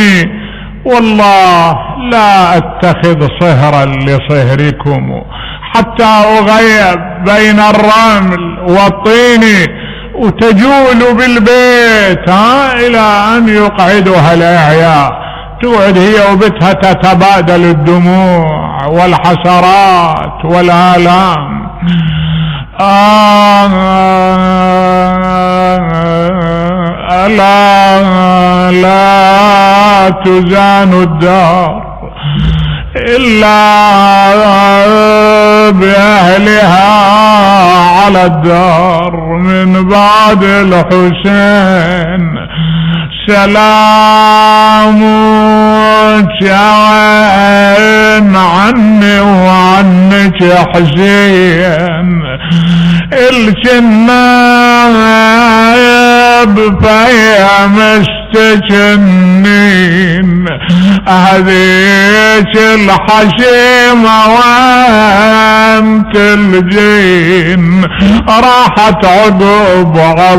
والله لا أتخذ صهرا لصهركم حتى أغيب بين الرمل والطين، وتجول بالبيت ها إلى أن يقعدها الإعياء، تقعد هي وبتها تتبادل الدموع والحسرات والآلام. آه لا لا تزان الدار إلا بأهلها على الدار من بعد الحسين، سلام شعين عني وعنك حسين، الجناب فيا مستجنين، هذيك الحشيمة وانت الجين، راحت عقب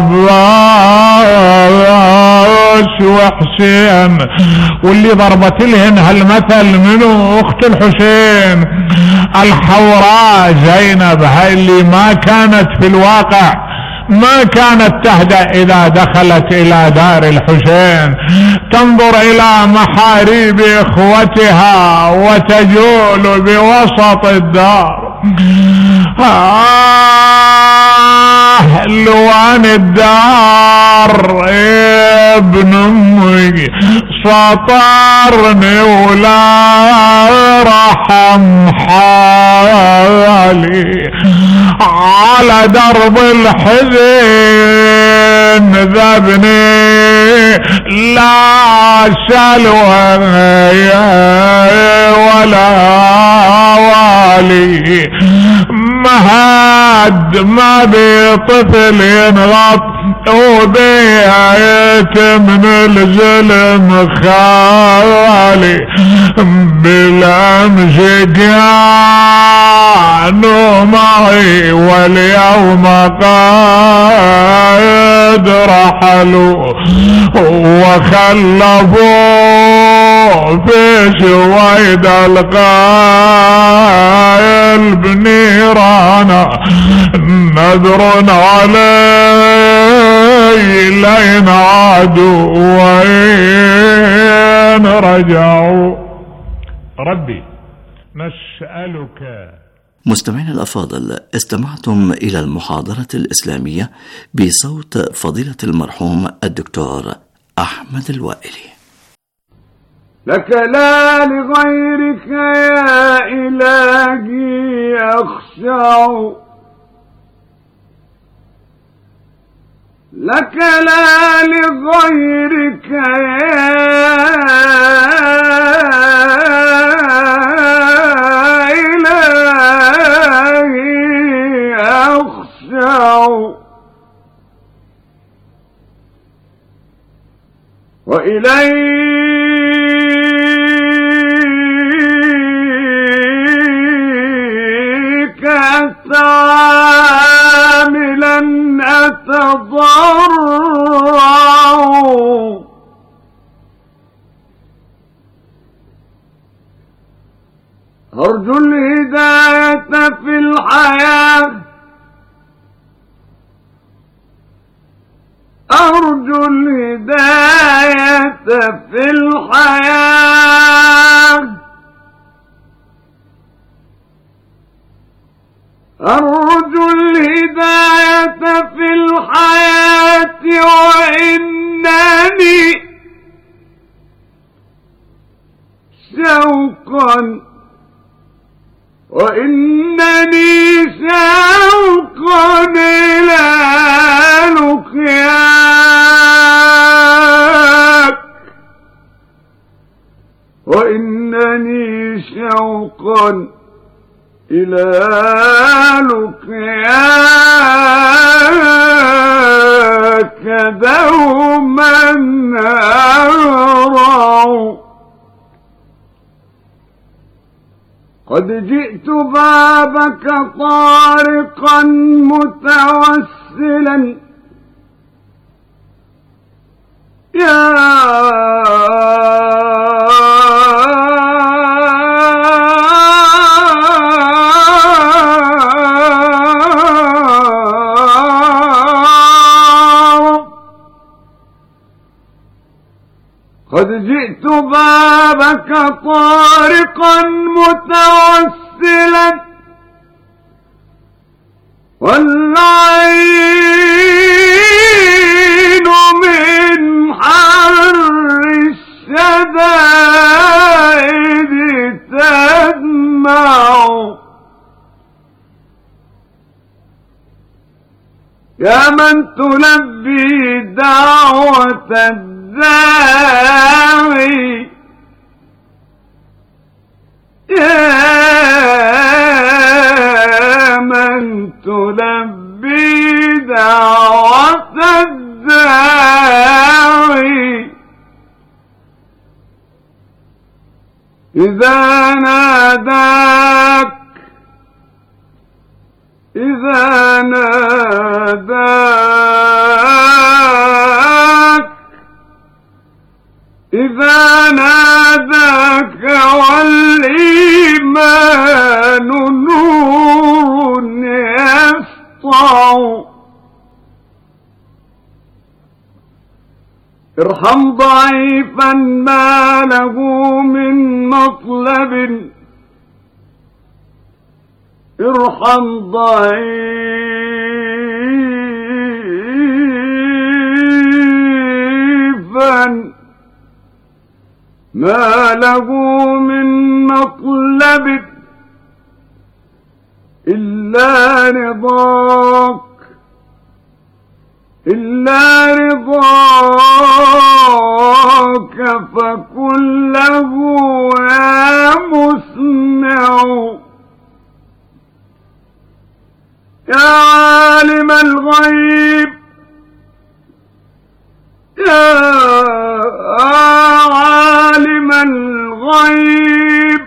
عباس وحسين، واللي ضربت لهن هالمثل منو؟ اخت الحسين الحوراء زينب، هاي اللي ما كانت في الواقع ما كانت تهدأ إذا دخلت إلى دار الحسين، تنظر إلى محاريب إخوتها وتجول بوسط الدار. آه لوان الدار ابن أمي سطرني ولا رحم حالي، على درب الحزن ذبني لا سلوى ولا والي، مهد ما بطفل ينغط وبيت من الظلم خالي، بالامس كانوا معي واليوم قد رحلوا وخلفوا في سويد القلب نيرانا، نذر علي لين عادوا وين رجعوا. ربي نسألك مستمعين الأفاضل، استمعتم إلى المحاضرة الإسلامية بصوت فضيلة المرحوم الدكتور أحمد الوائلي. لك لا لغيرك يا إلهي أخشع، لك لا لغيرك يا إلهي أخشع، وإليك عاملا أتضرع، أرجو الهداية في الحياة، أرجو الهداية في الحياة، أرجو الهداية في الحياة، وإنني شوقا وإنني شوقا إلى لقياك، وإنني شوقا إلى لقياك دوما أرى. قد جئت بابك طارقا متوسلا، يا قد جئت بابك طارقا متوسلا، والعين من حر الشدائد تدمع، يا من تلبي دعوة الداعي، يا من تلبي دعوة الداعي، إذا ناداك إذا ناداك إذا ناداك والإيمان نور يسطع، ارحم ضعيفا ما له من مطلب، ارحم ضعيفا ما له من مطلب إلا رضاك، إلا رضاك فكن له يا مسمع، يا عالم الغيب يا عالم الغيب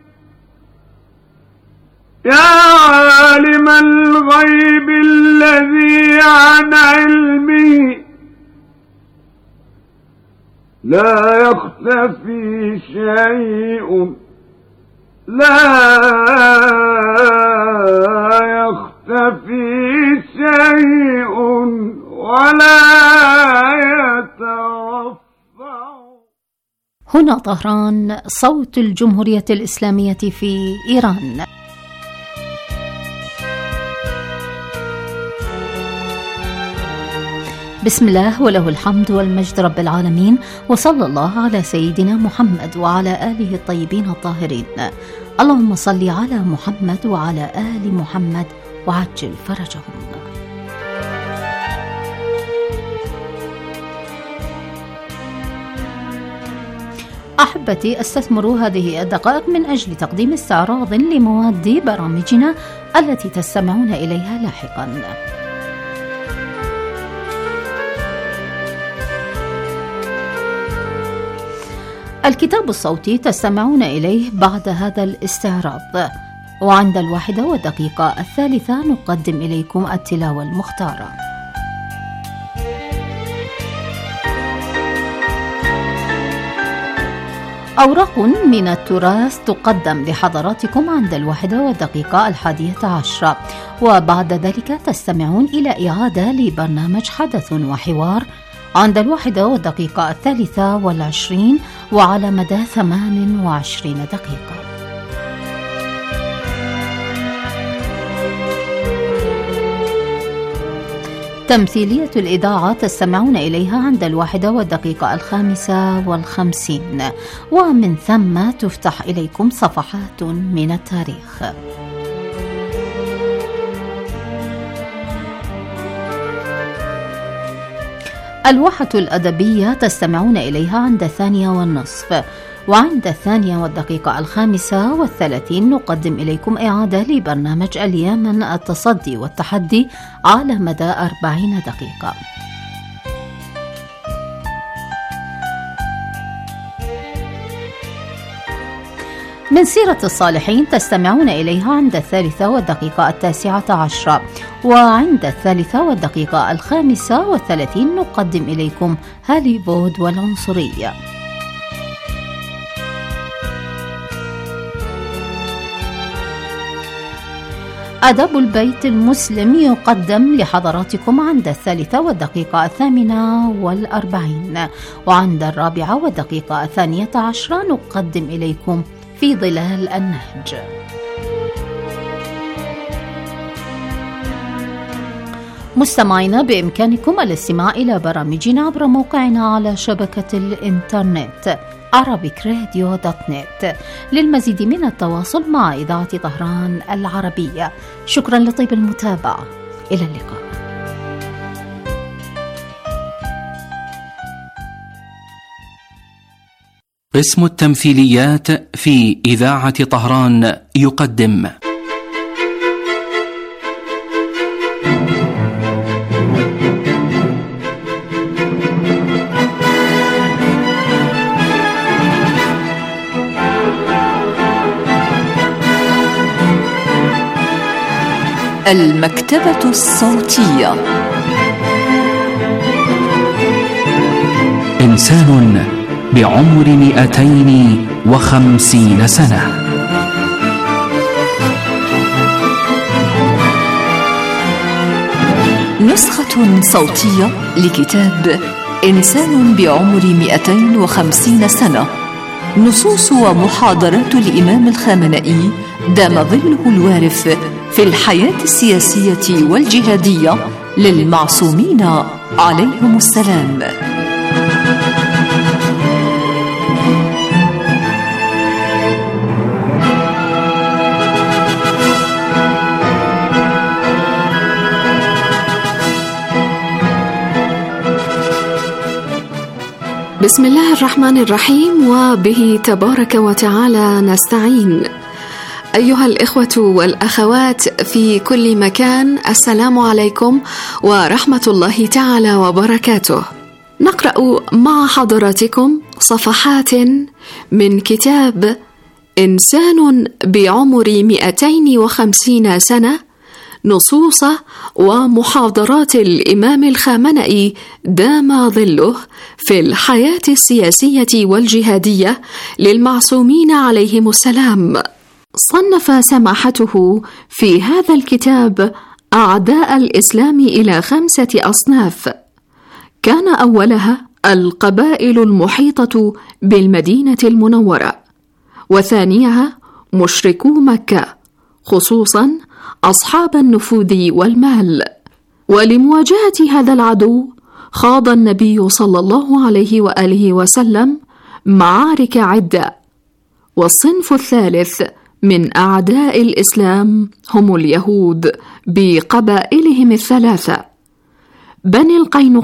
يا عالم الغيب الذي عن علمه لا يختفي شيء، لا يختفي شيء ولا يترفع. هنا طهران، صوت الجمهورية الإسلامية في إيران. بسم الله وله الحمد والمجد رب العالمين، وصلى الله على سيدنا محمد وعلى آله الطيبين الطاهرين. اللهم صل على محمد وعلى آل محمد وعجل فرجهم. أحبتي، أستثمر هذه الدقائق من أجل تقديم استعراض لمواد برامجنا التي تستمعون إليها لاحقا. الكتاب الصوتي تستمعون إليه بعد هذا الاستعراض، وعند الواحدة والدقيقة الثالثة نقدم إليكم التلاوة المختارة. أوراق من التراث تقدم لحضراتكم عند الواحدة والدقيقة الحادية عشرة، وبعد ذلك تستمعون إلى إعادة لبرنامج حدث وحوار عند الواحدة والدقيقة الثالثة والعشرين وعلى مدى ثمان وعشرين دقيقة. تمثيلية الإذاعة تستمعون إليها عند الواحدة والدقيقة الخامسة والخمسين، ومن ثم تفتح إليكم صفحات من التاريخ. الواحة الأدبية تستمعون إليها عند الثانية والنصف، وعند الثانية والدقيقة الخامسة والثلاثين نقدم إليكم إعادة لبرنامج اليمن التصدي والتحدي على مدى أربعين دقيقة. من سيرة الصالحين تستمعون إليها عند الثالثة والدقيقة التاسعة عشرة، وعند الثالثة والدقيقة الخامسة والثلاثين نقدم إليكم هوليوود والعنصرية. أدب البيت المسلم يقدم لحضراتكم عند الثالثة والدقيقة الثامنة والأربعين، وعند الرابعة والدقيقة الثانية عشرة نقدم إليكم في ظلال النهج. مستمعينا، بإمكانكم الاستماع إلى برامجنا عبر موقعنا على شبكة الإنترنت arabic radio dot net. للمزيد من التواصل مع إذاعة طهران العربية. شكرا لطيب المتابعة، إلى اللقاء. قسم التمثيليات في إذاعة طهران يقدم المكتبة الصوتية. إنسان بعمر مئتين وخمسين سنة. نسخة صوتية لكتاب إنسان بعمر مئتين وخمسين سنة، نصوص ومحاضرات الإمام الخامنئي دام ظله الوارف في الحياة السياسية والجهادية للمعصومين عليهم السلام. بسم الله الرحمن الرحيم، وبه تبارك وتعالى نستعين. أيها الإخوة والأخوات في كل مكان، السلام عليكم ورحمة الله تعالى وبركاته. نقرأ مع حضراتكم صفحات من كتاب إنسان بعمر مئتين وخمسين سنة، نصوص ومحاضرات الإمام الخامنئي دام ظله في الحياة السياسية والجهادية للمعصومين عليهم السلام. صنف سماحته في هذا الكتاب أعداء الإسلام إلى خمسة أصناف، كان أولها القبائل المحيطة بالمدينة المنورة، وثانيها مشركو مكة، خصوصا أصحاب النفوذ والمال. ولمواجهة هذا العدو خاض النبي صلى الله عليه وآله وسلم معارك عدة، والصنف الثالث من أعداء الإسلام هم اليهود بقبائلهم الثلاثة: بني القينقاع